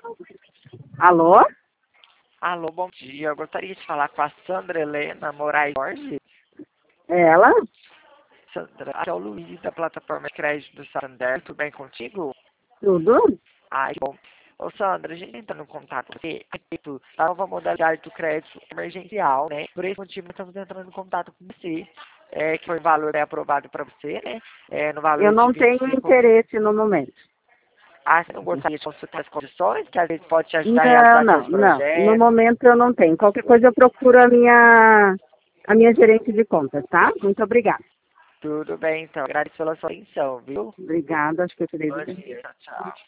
Alô? Alô, bom dia. Eu gostaria de falar com a Sandra Helena Moraes Jorge. É ela? Sandra, aqui é o Luiz da plataforma de crédito do Santander. Tudo bem contigo? Tudo? Ai, que bom. Ô, Sandra, a gente entrando em contato com você a respeito da nova modalidade do crédito emergencial, né? Por esse motivo, nós estamos entrando em contato com você, que foi o valor aprovado para você, né? No Eu valor de não tenho 25 mil. interesse no momento. Ah, você não gostaria de consultar as condições, que às vezes pode te ajudar a Não, realizar não, seus não. No projetos? momento eu não tenho. Qualquer coisa eu procuro a minha gerente de contas, tá? Muito obrigada. Tudo bem, então. Agradeço pela sua atenção, viu? Obrigada, acho que eu te dei. Bom dia, tchau.